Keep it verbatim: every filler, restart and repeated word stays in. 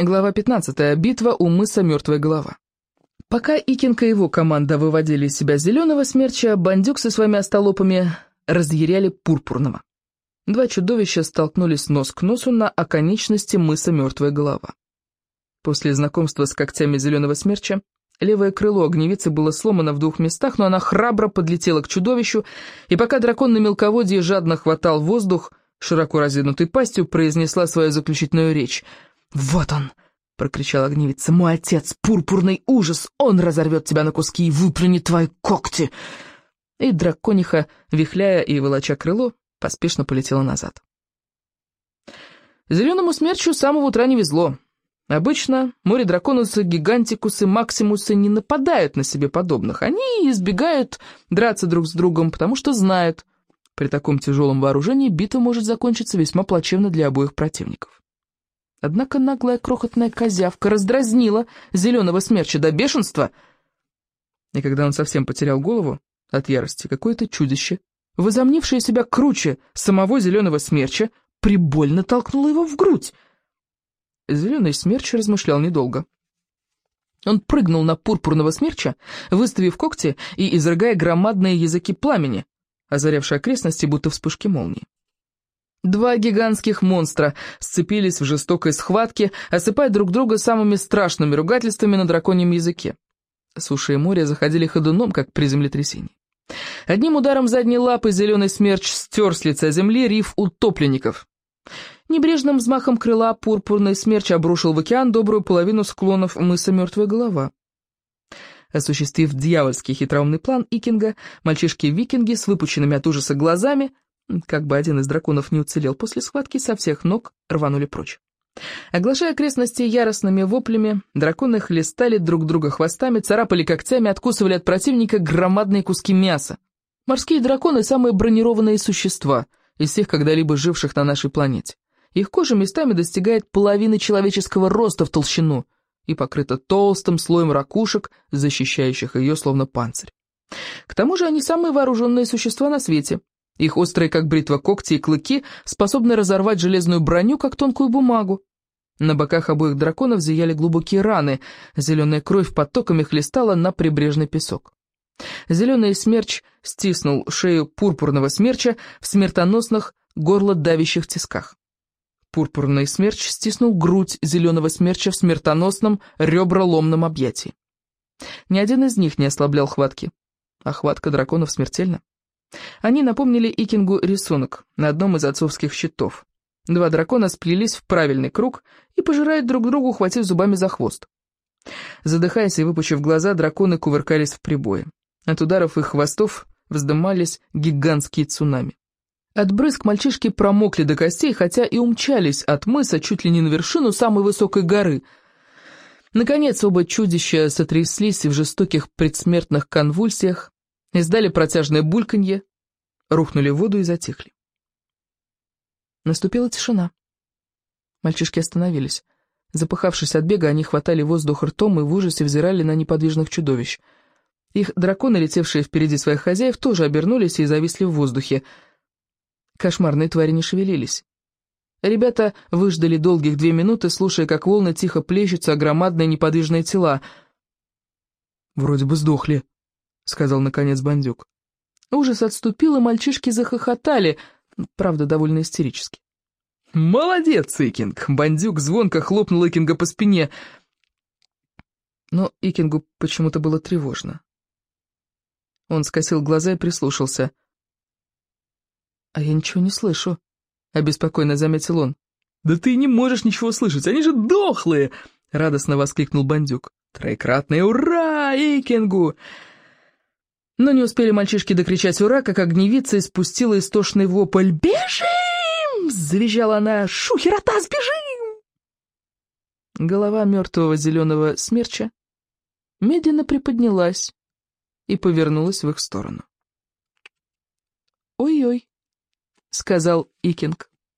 Глава пятнадцатая. Битва у мыса Мертвая Голова. Пока Икинг и его команда выводили из себя зеленого смерча, бандюк со своими остолопами разъяряли пурпурного. Два чудовища столкнулись нос к носу на оконечности мыса Мертвая Голова. После знакомства с когтями зеленого смерча левое крыло огневицы было сломано в двух местах, но она храбро подлетела к чудовищу, и пока дракон на мелководье жадно хватал воздух, широко разинутой пастью произнесла свою заключительную речь. «Вот он!» — прокричала огневица. «Мой отец, пурпурный ужас! Он разорвет тебя на куски и выплюнет твои когти!» И дракониха, вихляя и волоча крыло, поспешно полетела назад. Зеленому смерчу с самого утра не везло. Обычно море-драконусы, гигантикусы, максимусы не нападают на себе подобных. Они избегают драться друг с другом, потому что знают, при таком тяжелом вооружении битва может закончиться весьма плачевно для обоих противников. Однако наглая крохотная козявка раздразнила зеленого смерча до бешенства, и когда он совсем потерял голову от ярости, какое-то чудище, возомнившее себя круче самого зеленого смерча, прибольно толкнуло его в грудь. Зеленый смерч размышлял недолго. Он прыгнул на пурпурного смерча, выставив когти и изрыгая громадные языки пламени, озарявшие окрестности, будто вспышки молнии. Два гигантских монстра сцепились в жестокой схватке, осыпая друг друга самыми страшными ругательствами на драконьем языке. Суша и море заходили ходуном, как при землетрясении. Одним ударом задней лапы зеленый смерч стер с лица земли риф утопленников. Небрежным взмахом крыла пурпурный смерч обрушил в океан добрую половину склонов мыса Мертвая Голова. Осуществив дьявольский хитроумный план Икинга, мальчишки-викинги с выпученными от ужаса глазами, как бы один из драконов не уцелел после схватки, со всех ног рванули прочь. Оглашая окрестности яростными воплями, драконы хлестали друг друга хвостами, царапали когтями, откусывали от противника громадные куски мяса. Морские драконы – самые бронированные существа из всех когда-либо живших на нашей планете. Их кожа местами достигает половины человеческого роста в толщину и покрыта толстым слоем ракушек, защищающих ее словно панцирь. К тому же они самые вооруженные существа на свете. Их острые, как бритва, когти и клыки способны разорвать железную броню, как тонкую бумагу. На боках обоих драконов зияли глубокие раны, зеленая кровь потоками хлестала на прибрежный песок. Зеленый смерч стиснул шею пурпурного смерча в смертоносных горлодавящих тисках. Пурпурный смерч стиснул грудь зеленого смерча в смертоносном реброломном объятии. Ни один из них не ослаблял хватки, а хватка драконов смертельна. Они напомнили Икингу рисунок на одном из отцовских щитов. Два дракона сплелись в правильный круг и пожирают друг друга, ухватив зубами за хвост. Задыхаясь и выпучив глаза, драконы кувыркались в прибое. От ударов их хвостов вздымались гигантские цунами. От брызг мальчишки промокли до костей, хотя и умчались от мыса чуть ли не на вершину самой высокой горы. Наконец оба чудища сотряслись в жестоких предсмертных конвульсиях, издали протяжное бульканье, рухнули в воду и затихли. Наступила тишина. Мальчишки остановились. Запыхавшись от бега, они хватали воздух ртом и в ужасе взирали на неподвижных чудовищ. Их драконы, летевшие впереди своих хозяев, тоже обернулись и зависли в воздухе. Кошмарные твари не шевелились. Ребята выждали долгих две минуты, слушая, как волны тихо плещутся о громадные неподвижные тела. «Вроде бы сдохли», — сказал наконец бандюк. Ужас отступил, и мальчишки захохотали, правда, довольно истерически. «Молодец, Икинг!» — бандюк звонко хлопнул Икинга по спине. Но Икингу почему-то было тревожно. Он скосил глаза и прислушался. «А я ничего не слышу», — обеспокоенно заметил он. «Да ты не можешь ничего слышать, они же дохлые!» — радостно воскликнул бандюк. «Троекратное ура Икингу!» Но не успели мальчишки докричать «ура», как огневица испустила истошный вопль. «Бежим!» — завизжала она. «Шухеротас, бежим!» Голова мертвого зеленого смерча медленно приподнялась и повернулась в их сторону. «Ой-ой», — сказал Икинг.